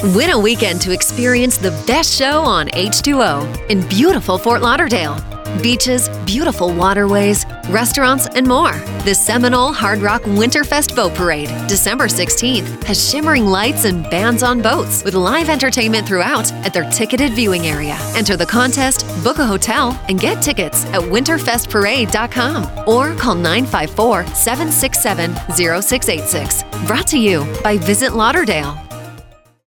Win a weekend to experience the best show on H2O in beautiful Fort Lauderdale. Beaches, beautiful waterways, restaurants, and more. The Seminole Hard Rock Winterfest Boat Parade, December 16th, has shimmering lights and bands on boats with live entertainment throughout at their ticketed viewing area. Enter the contest, book a hotel, and get tickets at winterfestparade.com or call 954-767-0686. Brought to you by Visit Lauderdale.